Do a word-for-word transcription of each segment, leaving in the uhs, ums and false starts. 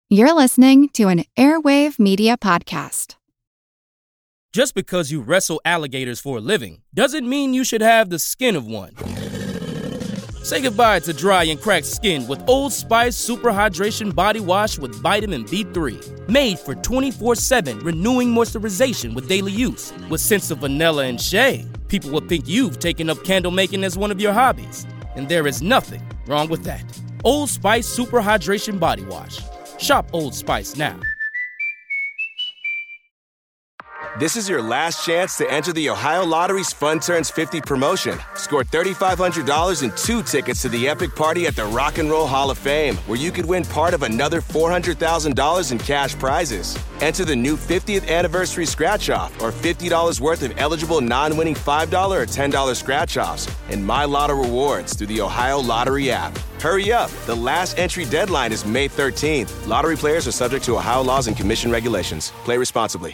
You're listening to an Airwave Media Podcast. Just because you wrestle alligators for a living doesn't mean you should have the skin of one. Say goodbye to dry and cracked skin with Old Spice Super Hydration Body Wash with Vitamin B three. Made for twenty-four seven renewing moisturization with daily use. With scents of vanilla and shea, people will think you've taken up candle making as one of your hobbies. And there is nothing wrong with that. Old Spice Super Hydration Body Wash. Shop Old Spice now. This is your last chance to enter the Ohio Lottery's Fun Turns fifty promotion. Score three thousand five hundred dollars and two tickets to the epic party at the Rock and Roll Hall of Fame, where you could win part of another four hundred thousand dollars in cash prizes. Enter the new fiftieth anniversary scratch-off or fifty dollars worth of eligible non-winning five dollars or ten dollars scratch-offs and My Lotto rewards through the Ohio Lottery app. Hurry up. The last entry deadline is May thirteenth. Lottery players are subject to Ohio laws and commission regulations. Play responsibly.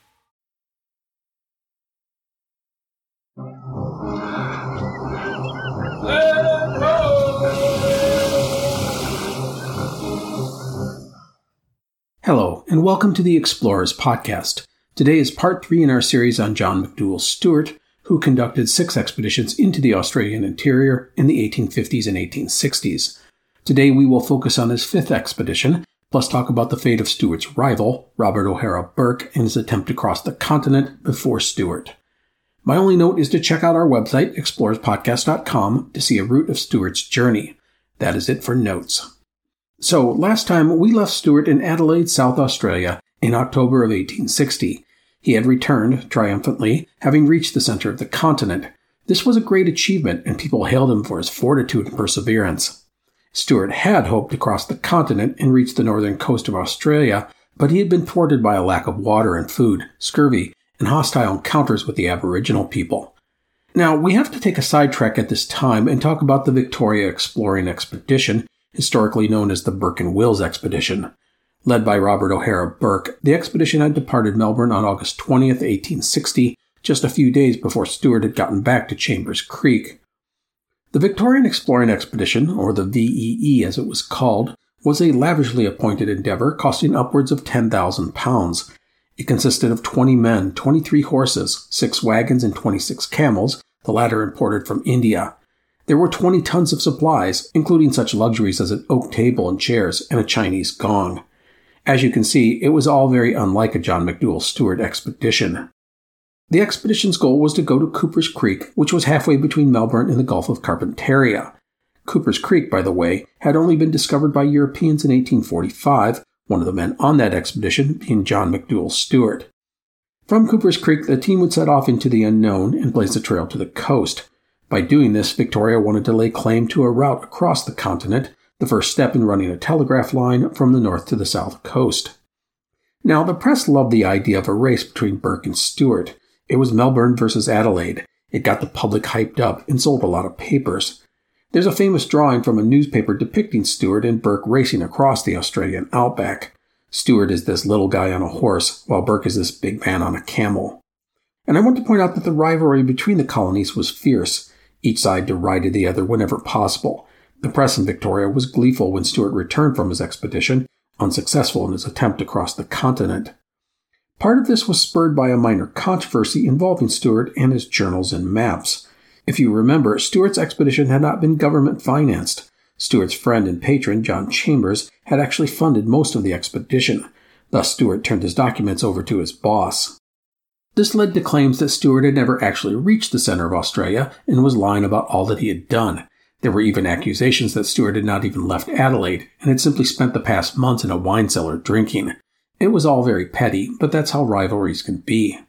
Hello, and welcome to the Explorers Podcast. Today is part three in our series on John McDouall Stuart, who conducted six expeditions into the Australian interior in the eighteen fifties and eighteen sixties. Today we will focus on his fifth expedition, plus talk about the fate of Stuart's rival, Robert O'Hara Burke, and his attempt to cross the continent before Stuart. My only note is to check out our website, explorers podcast dot com, to see a route of Stuart's journey. That is it for notes. So, last time we left Stuart in Adelaide, South Australia, in October of eighteen sixty. He had returned, triumphantly, having reached the center of the continent. This was a great achievement, and people hailed him for his fortitude and perseverance. Stuart had hoped to cross the continent and reach the northern coast of Australia, but he had been thwarted by a lack of water and food, scurvy, and hostile encounters with the Aboriginal people. Now, we have to take a sidetrack at this time and talk about the Victoria Exploring Expedition, historically known as the Burke and Wills Expedition. Led by Robert O'Hara Burke, the expedition had departed Melbourne on August twentieth, eighteen sixty, just a few days before Stuart had gotten back to Chambers Creek. The Victorian Exploring Expedition, or the V E E as it was called, was a lavishly appointed endeavor costing upwards of ten thousand pounds. It consisted of twenty men, twenty-three horses, six wagons, and twenty-six camels, the latter imported from India. There were twenty tons of supplies, including such luxuries as an oak table and chairs and a Chinese gong. As you can see, it was all very unlike a John McDouall Stuart expedition. The expedition's goal was to go to Cooper's Creek, which was halfway between Melbourne and the Gulf of Carpentaria. Cooper's Creek, by the way, had only been discovered by Europeans in eighteen forty-five, one of the men on that expedition being John McDouall Stuart. From Cooper's Creek, the team would set off into the unknown and blaze a trail to the coast. By doing this, Victoria wanted to lay claim to a route across the continent, the first step in running a telegraph line from the north to the south coast. Now, the press loved the idea of a race between Burke and Stuart. It was Melbourne versus Adelaide. It got the public hyped up and sold a lot of papers. There's a famous drawing from a newspaper depicting Stuart and Burke racing across the Australian outback. Stuart is this little guy on a horse, while Burke is this big man on a camel. And I want to point out that the rivalry between the colonies was fierce. Each side derided the other whenever possible. The press in Victoria was gleeful when Stuart returned from his expedition, unsuccessful in his attempt to cross the continent. Part of this was spurred by a minor controversy involving Stuart and his journals and maps. If you remember, Stuart's expedition had not been government-financed. Stuart's friend and patron, John Chambers, had actually funded most of the expedition. Thus, Stuart turned his documents over to his boss. This led to claims that Stuart had never actually reached the center of Australia and was lying about all that he had done. There were even accusations that Stuart had not even left Adelaide and had simply spent the past months in a wine cellar drinking. It was all very petty, but that's how rivalries can be.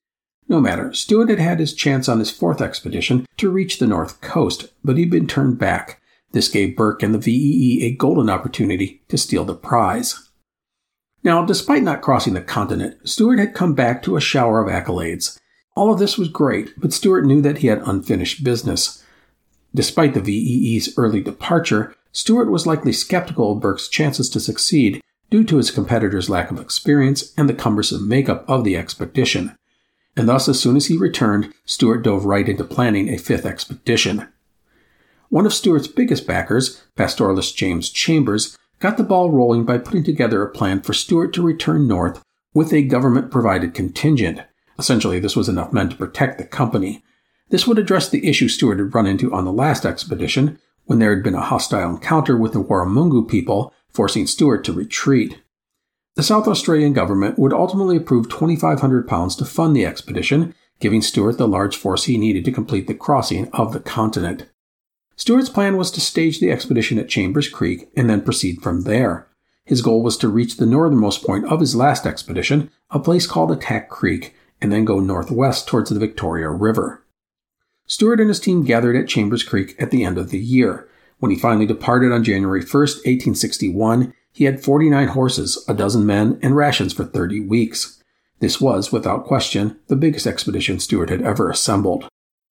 No matter, Stuart had had his chance on his fourth expedition to reach the north coast, but he'd been turned back. This gave Burke and the V E E a golden opportunity to steal the prize. Now, despite not crossing the continent, Stuart had come back to a shower of accolades. All of this was great, but Stuart knew that he had unfinished business. Despite the V E E's early departure, Stuart was likely skeptical of Burke's chances to succeed due to his competitor's lack of experience and the cumbersome makeup of the expedition. And thus, as soon as he returned, Stuart dove right into planning a fifth expedition. One of Stuart's biggest backers, pastoralist James Chambers, got the ball rolling by putting together a plan for Stuart to return north with a government-provided contingent. Essentially, this was enough men to protect the company. This would address the issue Stuart had run into on the last expedition, when there had been a hostile encounter with the Warramungu people, forcing Stuart to retreat. The South Australian government would ultimately approve twenty-five hundred pounds to fund the expedition, giving Stuart the large force he needed to complete the crossing of the continent. Stuart's plan was to stage the expedition at Chambers Creek and then proceed from there. His goal was to reach the northernmost point of his last expedition, a place called Attack Creek, and then go northwest towards the Victoria River. Stuart and his team gathered at Chambers Creek at the end of the year. When he finally departed on January first, eighteen sixty-one, he had forty-nine horses, a dozen men, and rations for thirty weeks. This was, without question, the biggest expedition Stuart had ever assembled.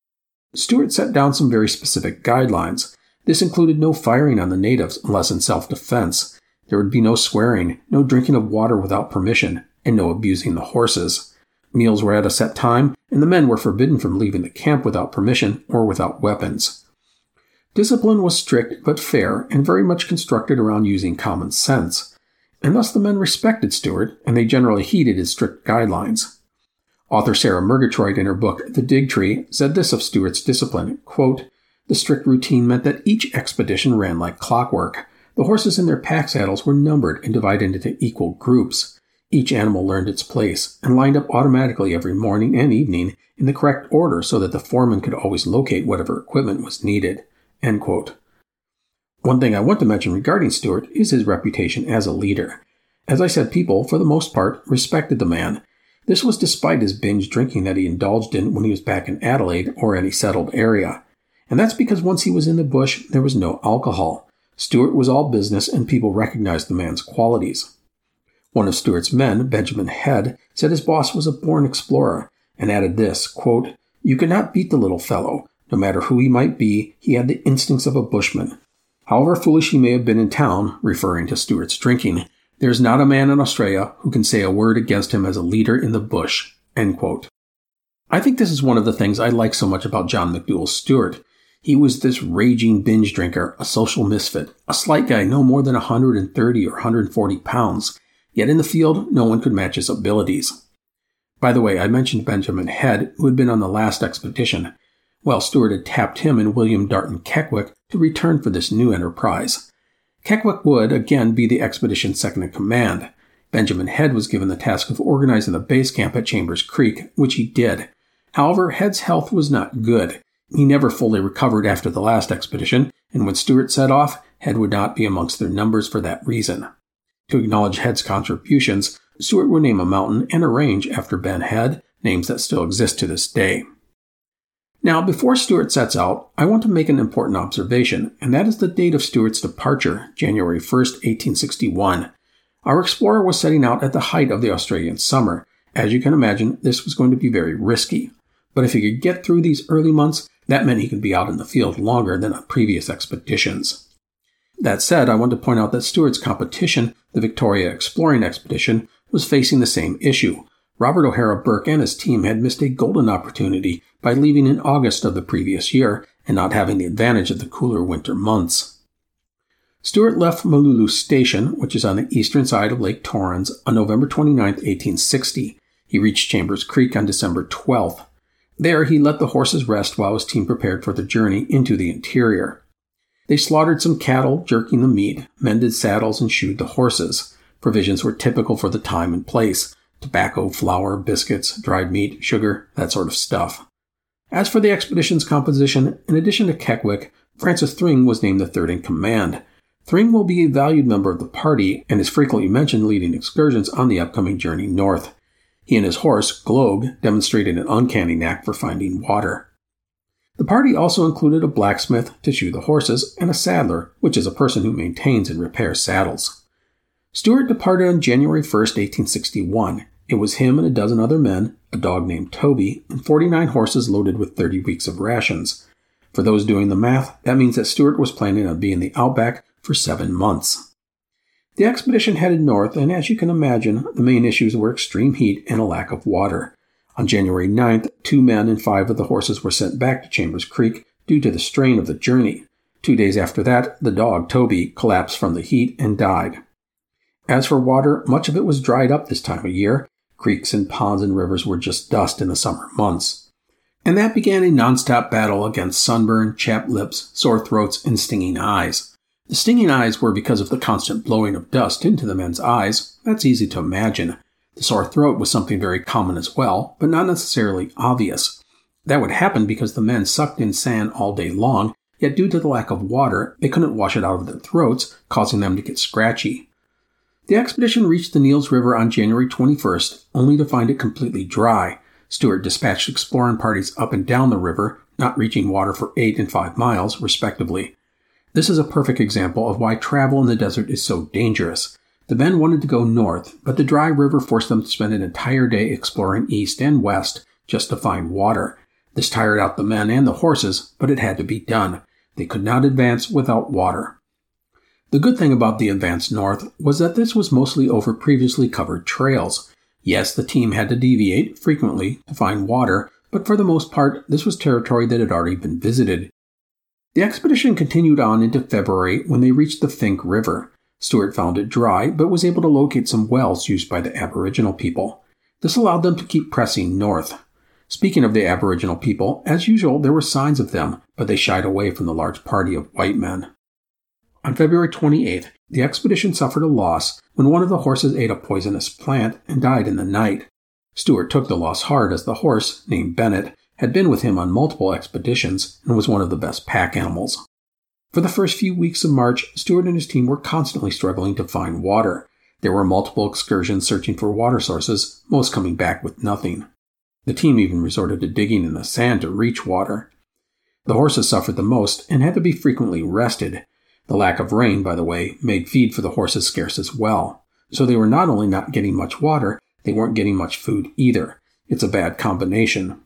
Stuart set down some very specific guidelines. This included no firing on the natives unless in self-defense. There would be no swearing, no drinking of water without permission, and no abusing the horses. Meals were at a set time, and the men were forbidden from leaving the camp without permission or without weapons. Discipline was strict but fair and very much constructed around using common sense, and thus the men respected Stuart, and they generally heeded his strict guidelines. Author Sarah Murgatroyd, in her book The Dig Tree, said this of Stuart's discipline, quote, "The strict routine meant that each expedition ran like clockwork. The horses in their pack saddles were numbered and divided into equal groups. Each animal learned its place and lined up automatically every morning and evening in the correct order so that the foreman could always locate whatever equipment was needed." End quote. One thing I want to mention regarding Stuart is his reputation as a leader. As I said, people, for the most part, respected the man. This was despite his binge drinking that he indulged in when he was back in Adelaide or any settled area. And that's because once he was in the bush, there was no alcohol. Stuart was all business and people recognized the man's qualities. One of Stuart's men, Benjamin Head, said his boss was a born explorer and added this, quote, "You could not beat the little fellow. No matter who he might be, he had the instincts of a bushman. However foolish he may have been in town," referring to Stuart's drinking, "there is not a man in Australia who can say a word against him as a leader in the bush." End quote. I think this is one of the things I like so much about John McDouall Stuart. He was this raging binge drinker, a social misfit, a slight guy no more than one hundred thirty or one hundred forty pounds, yet in the field no one could match his abilities. By the way, I mentioned Benjamin Head, who had been on the last expedition. Well, Stuart had tapped him and William Darton Keckwick to return for this new enterprise. Keckwick would, again, be the expedition's second-in-command. Benjamin Head was given the task of organizing the base camp at Chambers Creek, which he did. However, Head's health was not good. He never fully recovered after the last expedition, and when Stuart set off, Head would not be amongst their numbers for that reason. To acknowledge Head's contributions, Stuart would name a mountain and a range after Ben Head, names that still exist to this day. Now, before Stuart sets out, I want to make an important observation, and that is the date of Stuart's departure, January first, eighteen sixty-one. Our explorer was setting out at the height of the Australian summer. As you can imagine, this was going to be very risky. But if he could get through these early months, that meant he could be out in the field longer than on previous expeditions. That said, I want to point out that Stuart's competition, the Victoria Exploring Expedition, was facing the same issue. Robert O'Hara Burke and his team had missed a golden opportunity by leaving in August of the previous year and not having the advantage of the cooler winter months. Stuart left Malulu Station, which is on the eastern side of Lake Torrens, on November twenty-ninth, eighteen sixty. He reached Chambers Creek on December twelfth. There, he let the horses rest while his team prepared for the journey into the interior. They slaughtered some cattle, jerking the meat, mended saddles, and shoed the horses. Provisions were typical for the time and place. Tobacco, flour, biscuits, dried meat, sugar, that sort of stuff. As for the expedition's composition, in addition to Keckwick, Francis Thring was named the third in command. Thring will be a valued member of the party and is frequently mentioned leading excursions on the upcoming journey north. He and his horse, Glogue, demonstrated an uncanny knack for finding water. The party also included a blacksmith to shoe the horses and a saddler, which is a person who maintains and repairs saddles. Stuart departed on January first, eighteen sixty-one. It was him and a dozen other men, a dog named Toby, and forty-nine horses loaded with thirty weeks of rations. For those doing the math, that means that Stuart was planning on being in the outback for seven months. The expedition headed north, and as you can imagine, the main issues were extreme heat and a lack of water. On January ninth, two men and five of the horses were sent back to Chambers Creek due to the strain of the journey. Two days after that, the dog, Toby, collapsed from the heat and died. As for water, much of it was dried up this time of year. Creeks and ponds and rivers were just dust in the summer months. And that began a nonstop battle against sunburn, chapped lips, sore throats, and stinging eyes. The stinging eyes were because of the constant blowing of dust into the men's eyes. That's easy to imagine. The sore throat was something very common as well, but not necessarily obvious. That would happen because the men sucked in sand all day long, yet due to the lack of water, they couldn't wash it out of their throats, causing them to get scratchy. The expedition reached the Neils River on January twenty-first, only to find it completely dry. Stewart dispatched exploring parties up and down the river, not reaching water for eight and five miles, respectively. This is a perfect example of why travel in the desert is so dangerous. The men wanted to go north, but the dry river forced them to spend an entire day exploring east and west just to find water. This tired out the men and the horses, but it had to be done. They could not advance without water. The good thing about the advance north was that this was mostly over previously covered trails. Yes, the team had to deviate frequently to find water, but for the most part, this was territory that had already been visited. The expedition continued on into February when they reached the Finke River. Stewart found it dry, but was able to locate some wells used by the Aboriginal people. This allowed them to keep pressing north. Speaking of the Aboriginal people, as usual, there were signs of them, but they shied away from the large party of white men. On February twenty-eighth, the expedition suffered a loss when one of the horses ate a poisonous plant and died in the night. Stewart took the loss hard as the horse, named Bennett, had been with him on multiple expeditions and was one of the best pack animals. For the first few weeks of March, Stewart and his team were constantly struggling to find water. There were multiple excursions searching for water sources, most coming back with nothing. The team even resorted to digging in the sand to reach water. The horses suffered the most and had to be frequently rested. The lack of rain, by the way, made feed for the horses scarce as well. So they were not only not getting much water, they weren't getting much food either. It's a bad combination.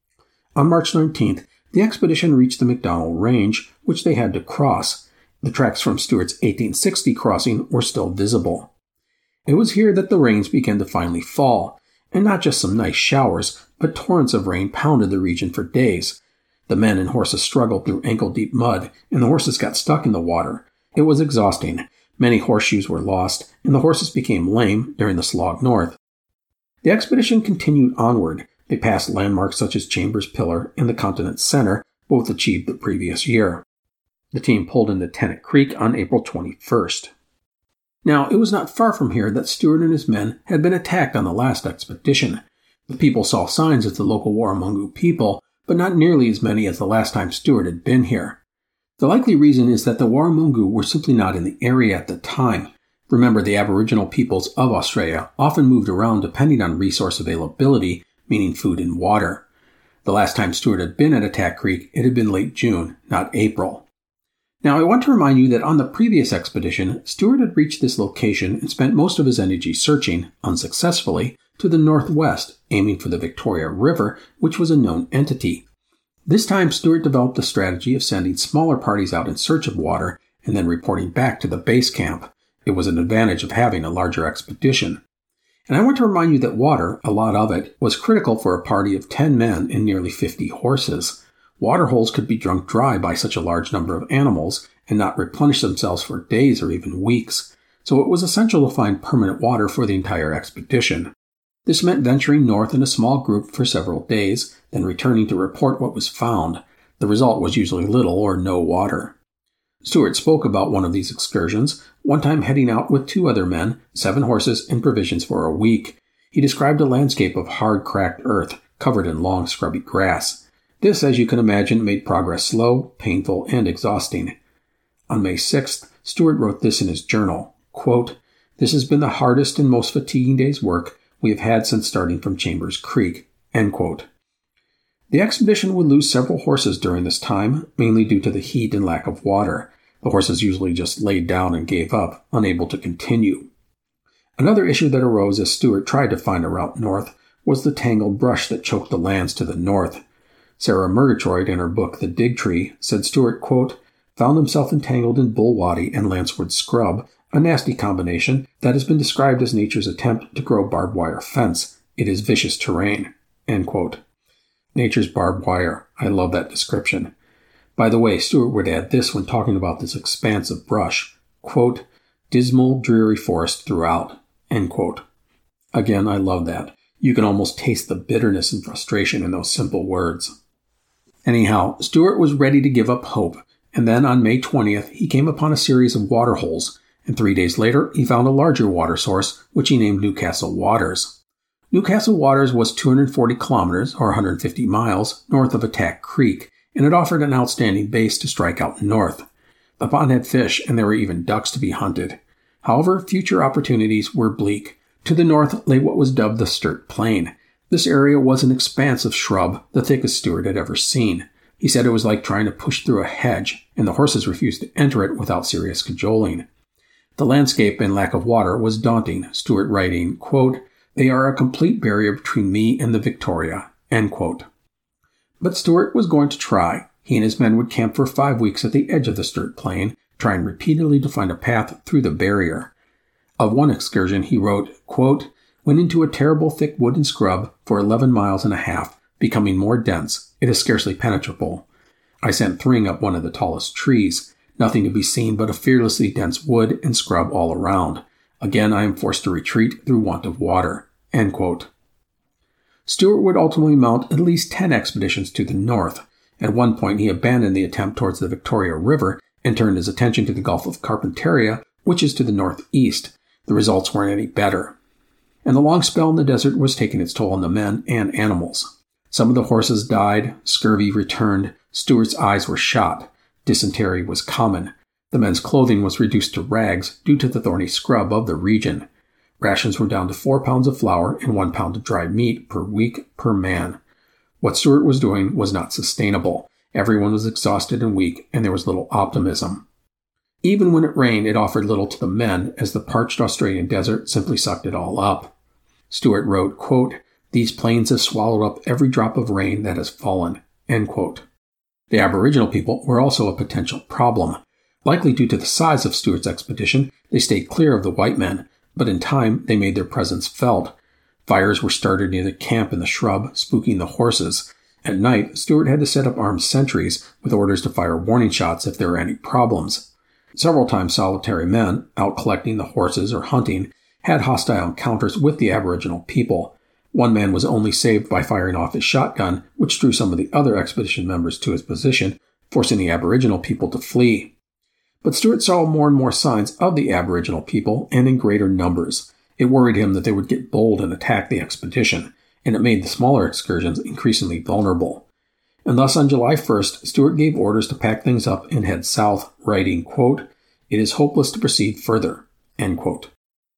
On March nineteenth, the expedition reached the McDonald Range, which they had to cross. The tracks from Stewart's eighteen sixty crossing were still visible. It was here that the rains began to finally fall, and not just some nice showers, but torrents of rain pounded the region for days. The men and horses struggled through ankle-deep mud, and the horses got stuck in the water. It was exhausting. Many horseshoes were lost, and the horses became lame during the slog north. The expedition continued onward. They passed landmarks such as Chambers Pillar and the Continent Center, both achieved the previous year. The team pulled into Tennant Creek on April twenty-first. Now, it was not far from here that Stewart and his men had been attacked on the last expedition. The people saw signs of the local Warramungu people, but not nearly as many as the last time Stewart had been here. The likely reason is that the Warramungu were simply not in the area at the time. Remember, the Aboriginal peoples of Australia often moved around depending on resource availability, meaning food and water. The last time Stewart had been at Attack Creek, it had been late June, not April. Now, I want to remind you that on the previous expedition, Stewart had reached this location and spent most of his energy searching, unsuccessfully, to the northwest, aiming for the Victoria River, which was a known entity. This time, Stewart developed a strategy of sending smaller parties out in search of water and then reporting back to the base camp. It was an advantage of having a larger expedition. And I want to remind you that water, a lot of it, was critical for a party of ten men and nearly fifty horses. Water holes could be drunk dry by such a large number of animals and not replenish themselves for days or even weeks, so it was essential to find permanent water for the entire expedition. This meant venturing north in a small group for several days, then returning to report what was found. The result was usually little or no water. Stewart spoke about one of these excursions, one time heading out with two other men, seven horses, and provisions for a week. He described a landscape of hard, cracked earth, covered in long, scrubby grass. This, as you can imagine, made progress slow, painful, and exhausting. On May sixth, Stewart wrote this in his journal, quote, "This has been the hardest and most fatiguing day's work we have had since starting from Chambers Creek." End quote. The expedition would lose several horses during this time, mainly due to the heat and lack of water. The horses usually just laid down and gave up, unable to continue. Another issue that arose as Stewart tried to find a route north was the tangled brush that choked the lands to the north. Sarah Murgatroyd, in her book The Dig Tree, said Stewart, quote, "found himself entangled in Bulwadi and Lancewood scrub, a nasty combination that has been described as nature's attempt to grow barbed wire fence. It is vicious terrain." End quote. Nature's barbed wire. I love that description. By the way, Stuart would add this when talking about this expanse of brush, quote, dismal, dreary forest throughout, end quote. Again, I love that. You can almost taste the bitterness and frustration in those simple words. Anyhow, Stuart was ready to give up hope, and then on May twentieth, he came upon a series of water holes, and three days later, he found a larger water source, which he named Newcastle Waters. Newcastle Waters was two hundred forty kilometers, or one hundred fifty miles, north of Attack Creek, and it offered an outstanding base to strike out north. The pond had fish, and there were even ducks to be hunted. However, future opportunities were bleak. To the north lay what was dubbed the Sturt Plain. This area was an expanse of shrub, the thickest Stuart had ever seen. He said it was like trying to push through a hedge, and the horses refused to enter it without serious cajoling. The landscape and lack of water was daunting, Stuart writing, quote, they are a complete barrier between me and the Victoria, end quote. But Stuart was going to try. He and his men would camp for five weeks at the edge of the Sturt Plain, trying repeatedly to find a path through the barrier. Of one excursion, he wrote, quote, went into a terrible thick wood and scrub for eleven miles and a half, becoming more dense. It is scarcely penetrable. I sent Thring up one of the tallest trees. Nothing to be seen but a fearlessly dense wood and scrub all around. Again, I am forced to retreat through want of water, end quote. Stuart would ultimately mount at least ten expeditions to the north. At one point, he abandoned the attempt towards the Victoria River and turned his attention to the Gulf of Carpentaria, which is to the northeast. The results weren't any better. And the long spell in the desert was taking its toll on the men and animals. Some of the horses died, scurvy returned, Stuart's eyes were shot, dysentery was common. The men's clothing was reduced to rags due to the thorny scrub of the region. Rations were down to four pounds of flour and one pound of dried meat per week per man. What Stuart was doing was not sustainable. Everyone was exhausted and weak, and there was little optimism. Even when it rained, it offered little to the men, as the parched Australian desert simply sucked it all up. Stuart wrote, quote, these plains have swallowed up every drop of rain that has fallen, end quote. The Aboriginal people were also a potential problem. Likely due to the size of Stuart's expedition, they stayed clear of the white men, but in time they made their presence felt. Fires were started near the camp in the shrub, spooking the horses. At night, Stuart had to set up armed sentries with orders to fire warning shots if there were any problems. Several times solitary men, out collecting the horses or hunting, had hostile encounters with the Aboriginal people. One man was only saved by firing off his shotgun, which drew some of the other expedition members to his position, forcing the Aboriginal people to flee. But Stuart saw more and more signs of the Aboriginal people, and in greater numbers. It worried him that they would get bold and attack the expedition, and it made the smaller excursions increasingly vulnerable. And thus on July first, Stuart gave orders to pack things up and head south, writing, quote, it is hopeless to proceed further, end quote.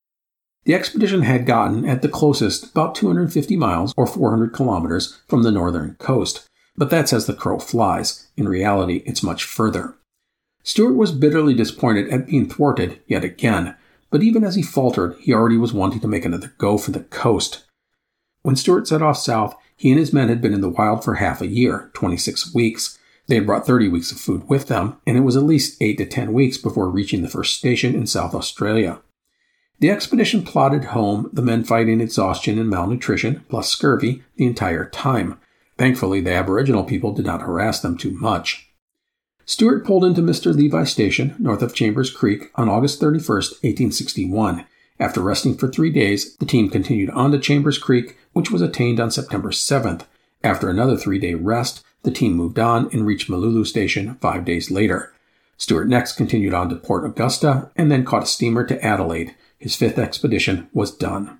The expedition had gotten, at the closest, about two hundred fifty miles, or four hundred kilometers, from the northern coast. But that's as the crow flies. In reality, it's much further. Stuart was bitterly disappointed at being thwarted yet again, but even as he faltered, he already was wanting to make another go for the coast. When Stuart set off south, he and his men had been in the wild for half a year, twenty-six weeks. They had brought thirty weeks of food with them, and it was at least eight to ten weeks before reaching the first station in South Australia. The expedition plodded home, the men fighting exhaustion and malnutrition, plus scurvy, the entire time. Thankfully, the Aboriginal people did not harass them too much. Stuart pulled into Mister Levi Station, north of Chambers Creek, on August thirty-first, eighteen sixty-one. After resting for three days, the team continued on to Chambers Creek, which was attained on September seventh. After another three-day rest, the team moved on and reached Malulu Station five days later. Stuart next continued on to Port Augusta and then caught a steamer to Adelaide. His fifth expedition was done.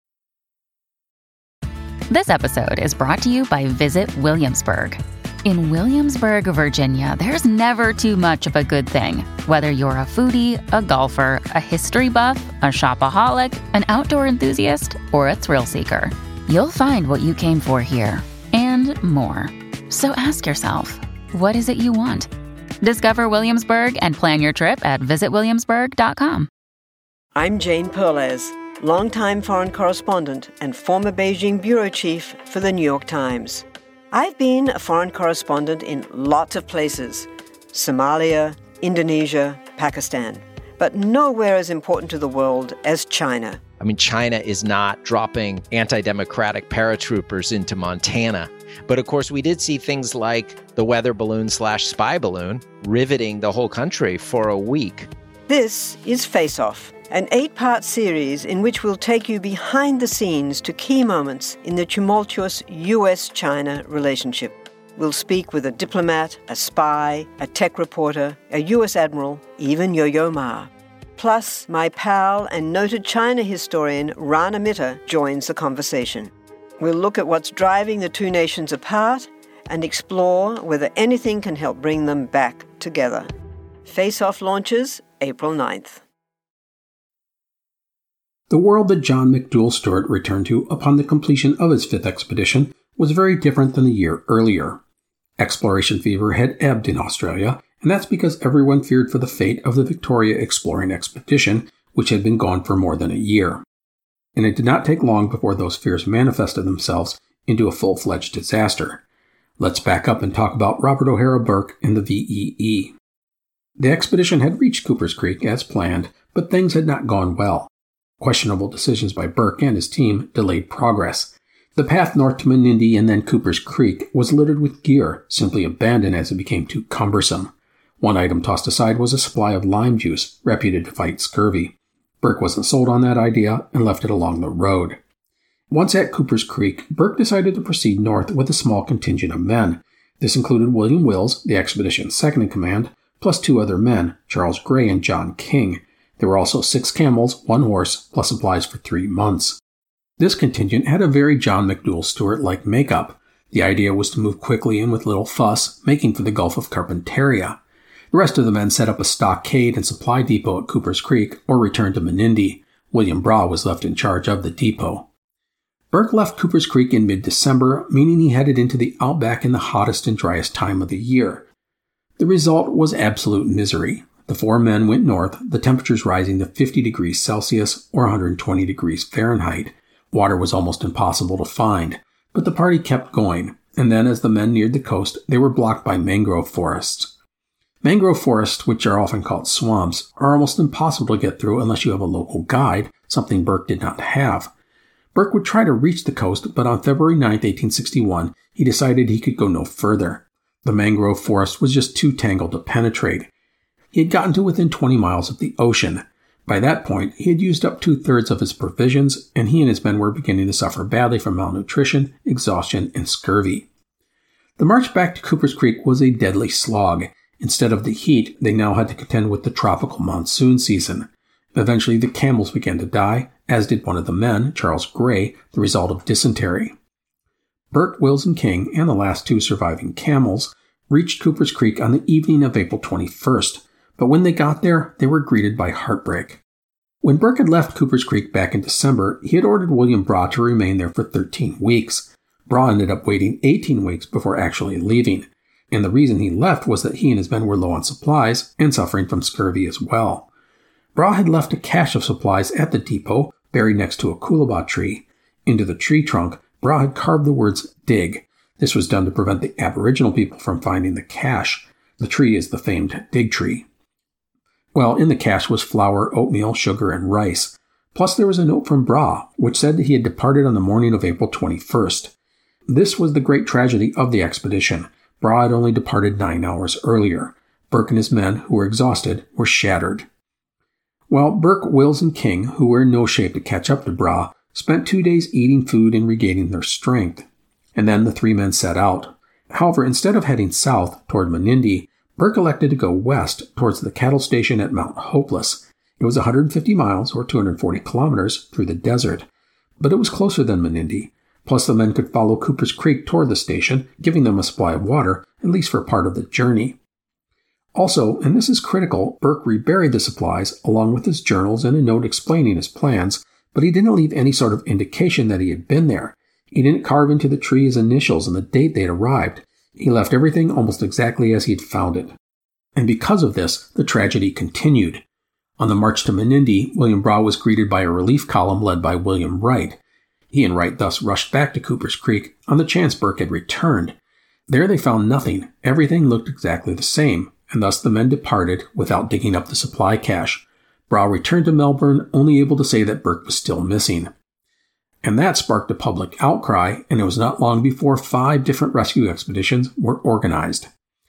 This episode is brought to you by Visit Williamsburg. In Williamsburg, Virginia, there's never too much of a good thing. Whether you're a foodie, a golfer, a history buff, a shopaholic, an outdoor enthusiast, or a thrill seeker, you'll find what you came for here and more. So ask yourself, what is it you want? Discover Williamsburg and plan your trip at visit williamsburg dot com. I'm Jane Perlez, longtime foreign correspondent and former Beijing bureau chief for the New York Times. I've been a foreign correspondent in lots of places, Somalia, Indonesia, Pakistan, but nowhere as important to the world as China. I mean, China is not dropping anti-democratic paratroopers into Montana. But of course, we did see things like the weather balloon slash spy balloon riveting the whole country for a week. This is Face Off, an eight-part series in which we'll take you behind the scenes to key moments in the tumultuous U S China relationship. We'll speak with a diplomat, a spy, a tech reporter, a U S admiral, even Yo-Yo Ma. Plus, my pal and noted China historian Rana Mitter joins the conversation. We'll look at what's driving the two nations apart and explore whether anything can help bring them back together. Face Off launches April ninth. The world that John McDouall Stuart returned to upon the completion of his fifth expedition was very different than a year earlier. Exploration fever had ebbed in Australia, and that's because everyone feared for the fate of the Victoria exploring expedition, which had been gone for more than a year. And it did not take long before those fears manifested themselves into a full-fledged disaster. Let's back up and talk about Robert O'Hara Burke and the V E E. The expedition had reached Cooper's Creek as planned, but things had not gone well. Questionable decisions by Burke and his team delayed progress. The path north to Menindee and then Cooper's Creek was littered with gear, simply abandoned as it became too cumbersome. One item tossed aside was a supply of lime juice, reputed to fight scurvy. Burke wasn't sold on that idea and left it along the road. Once at Cooper's Creek, Burke decided to proceed north with a small contingent of men. This included William Wills, the expedition's second in command, plus two other men, Charles Gray and John King. There were also six camels, one horse, plus supplies for three months. This contingent had a very John McDouall Stuart-like makeup. The idea was to move quickly and with little fuss, making for the Gulf of Carpentaria. The rest of the men set up a stockade and supply depot at Cooper's Creek or returned to Menindee. William Braw was left in charge of the depot. Burke left Cooper's Creek in mid-December, meaning he headed into the outback in the hottest and driest time of the year. The result was absolute misery. The four men went north, the temperatures rising to fifty degrees Celsius or one hundred twenty degrees Fahrenheit. Water was almost impossible to find, but the party kept going, and then as the men neared the coast, they were blocked by mangrove forests. Mangrove forests, which are often called swamps, are almost impossible to get through unless you have a local guide, something Burke did not have. Burke would try to reach the coast, but on February ninth, eighteen sixty-one, he decided he could go no further. The mangrove forest was just too tangled to penetrate. He had gotten to within twenty miles of the ocean. By that point, he had used up two-thirds of his provisions, and he and his men were beginning to suffer badly from malnutrition, exhaustion, and scurvy. The march back to Cooper's Creek was a deadly slog. Instead of the heat, they now had to contend with the tropical monsoon season. Eventually, the camels began to die, as did one of the men, Charles Gray, the result of dysentery. Burke, Wills, and King, and the last two surviving camels, reached Cooper's Creek on the evening of April twenty-first. But when they got there, they were greeted by heartbreak. When Burke had left Cooper's Creek back in December, he had ordered William Braw to remain there for thirteen weeks. Braw ended up waiting eighteen weeks before actually leaving, and the reason he left was that he and his men were low on supplies and suffering from scurvy as well. Braw had left a cache of supplies at the depot, buried next to a coolabah tree. Into the tree trunk, Braw had carved the words, "Dig." This was done to prevent the Aboriginal people from finding the cache. The tree is the famed Dig Tree. Well, in the cache was flour, oatmeal, sugar, and rice. Plus there was a note from Braw, which said that he had departed on the morning of April twenty-first. This was the great tragedy of the expedition. Braw had only departed nine hours earlier. Burke and his men, who were exhausted, were shattered. Well, Burke, Wills, and King, who were in no shape to catch up to Braw, spent two days eating food and regaining their strength. And then the three men set out. However, instead of heading south toward Menindee, Burke elected to go west towards the cattle station at Mount Hopeless. It was one hundred fifty miles, or two hundred forty kilometers, through the desert. But it was closer than Menindee. Plus the men could follow Cooper's Creek toward the station, giving them a supply of water, at least for part of the journey. Also, and this is critical, Burke reburied the supplies, along with his journals and a note explaining his plans, but he didn't leave any sort of indication that he had been there. He didn't carve into the tree his initials and the date they'd arrived. He left everything almost exactly as he'd found it. And because of this, the tragedy continued. On the march to Menindee, William Braw was greeted by a relief column led by William Wright. He and Wright thus rushed back to Cooper's Creek on the chance Burke had returned. There they found nothing. Everything looked exactly the same, and thus the men departed without digging up the supply cache. Braw returned to Melbourne, only able to say that Burke was still missing. And that sparked a public outcry, and it was not long before five different rescue expeditions were organized.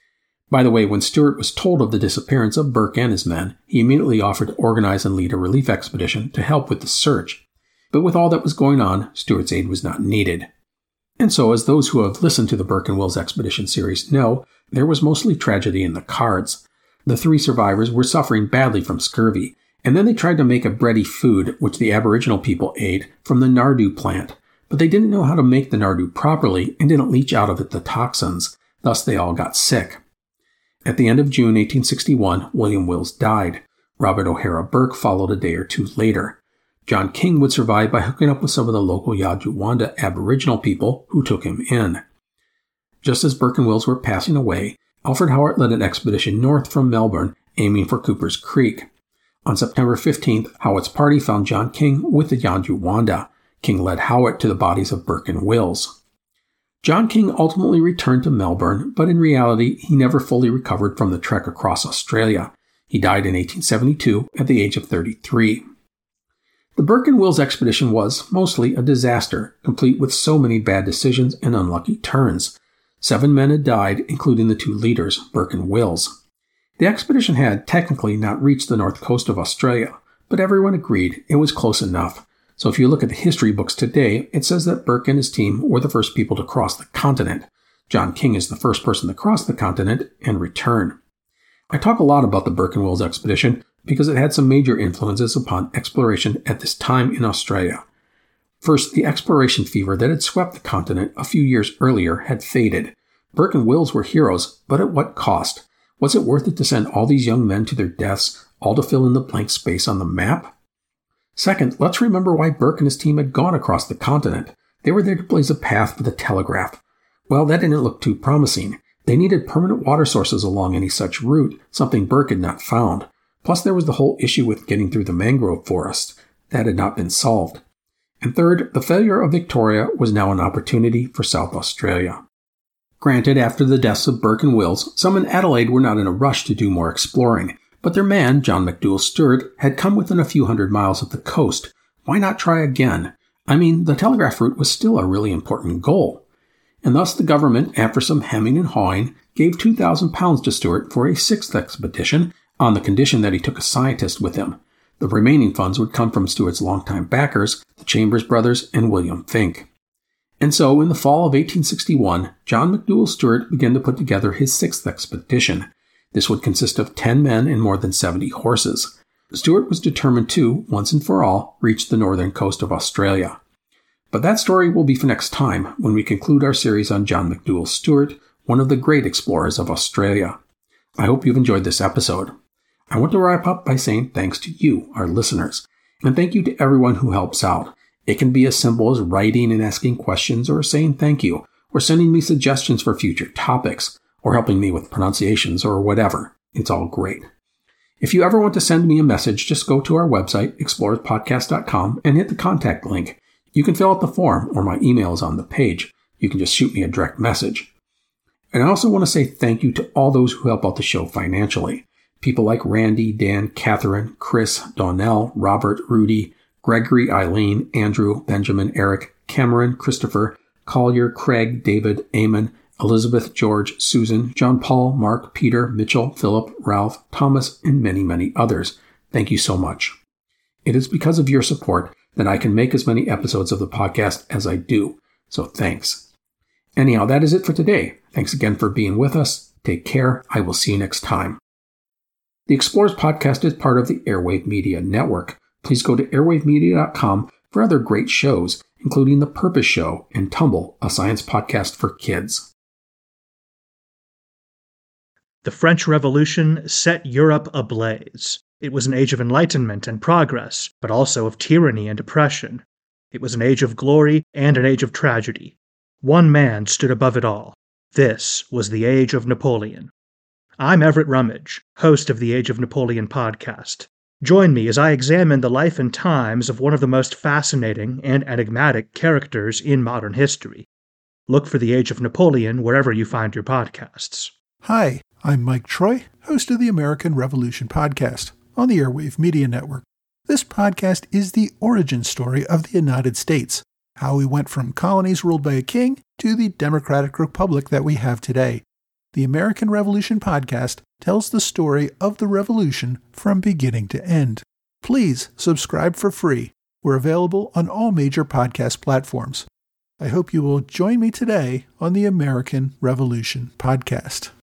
By the way, when Stuart was told of the disappearance of Burke and his men, he immediately offered to organize and lead a relief expedition to help with the search. But with all that was going on, Stuart's aid was not needed. And so, as those who have listened to the Burke and Wills expedition series know, there was mostly tragedy in the cards. The three survivors were suffering badly from scurvy, and then they tried to make a bready food, which the Aboriginal people ate, from the nardoo plant. But they didn't know how to make the nardoo properly and didn't leach out of it the toxins. Thus, they all got sick. At the end of June eighteen sixty-one, William Wills died. Robert O'Hara Burke followed a day or two later. John King would survive by hooking up with some of the local Yadjuwanda Aboriginal people who took him in. Just as Burke and Wills were passing away, Alfred Howard led an expedition north from Melbourne, aiming for Cooper's Creek. On September fifteenth, Howard's party found John King with the Yadjuwanda. King led Howard to the bodies of Burke and Wills. John King ultimately returned to Melbourne, but in reality, he never fully recovered from the trek across Australia. He died in eighteen seventy-two at the age of thirty-three. The Burke and Wills expedition was, mostly, a disaster, complete with so many bad decisions and unlucky turns. Seven men had died, including the two leaders, Burke and Wills. The expedition had, technically, not reached the north coast of Australia, but everyone agreed it was close enough. So if you look at the history books today, it says that Burke and his team were the first people to cross the continent. John King is the first person to cross the continent and return. I talk a lot about the Burke and Wills expedition because it had some major influences upon exploration at this time in Australia. First, the exploration fever that had swept the continent a few years earlier had faded. Burke and Wills were heroes, but at what cost? Was it worth it to send all these young men to their deaths, all to fill in the blank space on the map? Second, let's remember why Burke and his team had gone across the continent. They were there to blaze a path for the telegraph. Well, that didn't look too promising. They needed permanent water sources along any such route, something Burke had not found. Plus, there was the whole issue with getting through the mangrove forest. That had not been solved. And third, the failure of Victoria was now an opportunity for South Australia. Granted, after the deaths of Burke and Wills, some in Adelaide were not in a rush to do more exploring, but their man, John McDouall Stuart, had come within a few hundred miles of the coast. Why not try again? I mean, the telegraph route was still a really important goal. And thus the government, after some hemming and hawing, gave two thousand pounds to Stuart for a sixth expedition, on the condition that he took a scientist with him. The remaining funds would come from Stuart's longtime backers, the Chambers brothers and William Fink. And so, in the fall of eighteen sixty-one, John McDouall Stuart began to put together his sixth expedition. This would consist of ten men and more than seventy horses. Stuart was determined to, once and for all, reach the northern coast of Australia. But that story will be for next time, when we conclude our series on John McDouall Stuart, one of the great explorers of Australia. I hope you've enjoyed this episode. I want to wrap up by saying thanks to you, our listeners, and thank you to everyone who helps out. It can be as simple as writing and asking questions, or saying thank you, or sending me suggestions for future topics, or helping me with pronunciations, or whatever. It's all great. If you ever want to send me a message, just go to our website, explorers podcast dot com, and hit the contact link. You can fill out the form, or my email is on the page. You can just shoot me a direct message. And I also want to say thank you to all those who help out the show financially. People like Randy, Dan, Catherine, Chris, Donnell, Robert, Rudy, Gregory, Eileen, Andrew, Benjamin, Eric, Cameron, Christopher, Collier, Craig, David, Eamon, Elizabeth, George, Susan, John Paul, Mark, Peter, Mitchell, Philip, Ralph, Thomas, and many, many others. Thank you so much. It is because of your support that I can make as many episodes of the podcast as I do, so thanks. Anyhow, that is it for today. Thanks again for being with us. Take care. I will see you next time. The Explorers Podcast is part of the Airwave Media Network. Please go to airwave media dot com for other great shows, including The Purpose Show and Tumble, a science podcast for kids. The French Revolution set Europe ablaze. It was an age of enlightenment and progress, but also of tyranny and oppression. It was an age of glory and an age of tragedy. One man stood above it all. This was the Age of Napoleon. I'm Everett Rummage, host of the Age of Napoleon podcast. Join me as I examine the life and times of one of the most fascinating and enigmatic characters in modern history. Look for the Age of Napoleon wherever you find your podcasts. Hi, I'm Mike Troy, host of the American Revolution podcast on the Airwave Media Network. This podcast is the origin story of the United States, how we went from colonies ruled by a king to the democratic republic that we have today. The American Revolution podcast tells the story of the revolution from beginning to end. Please subscribe for free. We're available on all major podcast platforms. I hope you will join me today on the American Revolution podcast.